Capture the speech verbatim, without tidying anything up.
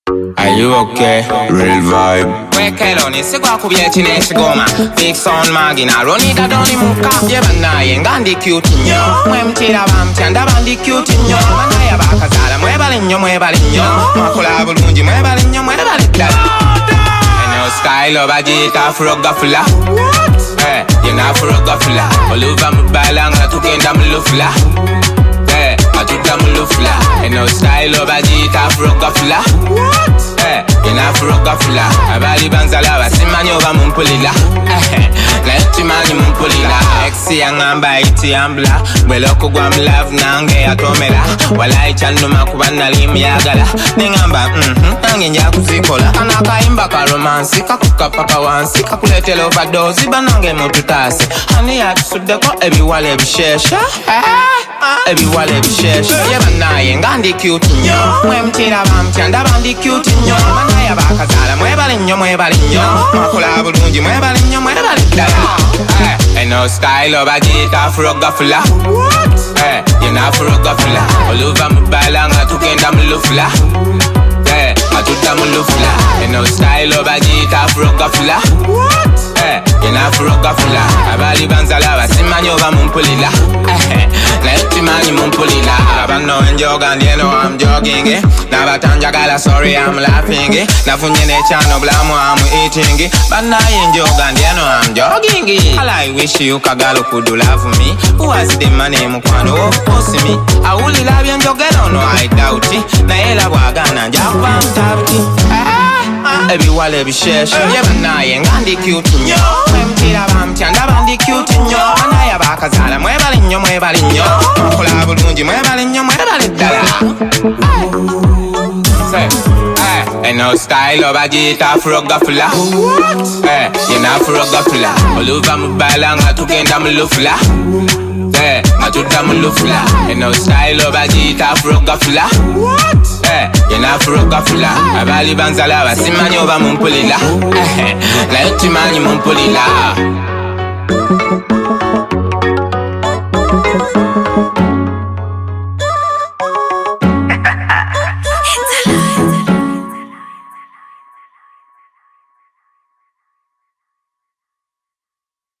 Are you okay? Real vibe. Wekeloni sigwa kubye chineshi goma Fix on magina Ronida doni muka Yebana yengandi cute nyo Mwe mchira bamchanda bandi cute nyo Manaya bakazala mwe bali nyo mwe bali nyo Makula bulungi mwe bali nyo mwe bali dala Eno style obajita furoga fula Eh, yena furoga fula Oluva mbala nga tukenda mulufula Eh, atuta mulufula Eno style obajita furoga fula Eh, yena furoga fula Abali banzala basimanyi oba mumpulila Naye timanyi mumpulila Exi yangamba iti yambula Bweloko gwa mlove nange atomera Walai chanuma kuba nali myagala Nengamba, mhm, nange nja kuzikola Anakaimba ka romansi, kakuka paka wansi Kakuletela overdose, banange mututasi Hani yatusuddeko ebiwala ebishesha Ebiwala ebishesha Yebanaye ngandi cute nyo Mwe mtira bamchanda bandi cute nyo Manaya bakazala mwe bali nyo mwe bali nyo Makula bulungi mwe bali nyo mwe bali dala Eno style obajita furoga fula Eh, yena furoga fula Oluva mbala nga tukenda mulufula Eh, atuta mulufula Eno style obajita furoga fula Eh, yena furoga fula Abali banzala basimanyi oba mumpulila Naye timanyi mumpulila Abano enjoga and you know I'm jogging it Nabatanjagala sorry I'm laughing it Nafunye nechano blamu I'm eating it Bana enjoga and you know I'm jogging it All I wish you kagalo could love me Who has the money mukwano of course me I will love you enjoga no I doubt it Na ela wagana njakuba mtabti Ebiwala ebishesha Yebanaye ngandi cute nyo Mwe mtira bamchanda bandi cute nyo Manaya bakazala mwe bali nyo mwe bali nyo Makula bulungi mwe bali nyo mwe bali dala Say, eh, eno style obajita furoga fula Eh, yena furoga fula Oluva mbala nga tukenda mulufula Eh, atuta mulufula Eno style obajita furoga fula Eh, yena furoga fula Abali banzala basimanyi oba mumpulila Naye timanyi mumpulila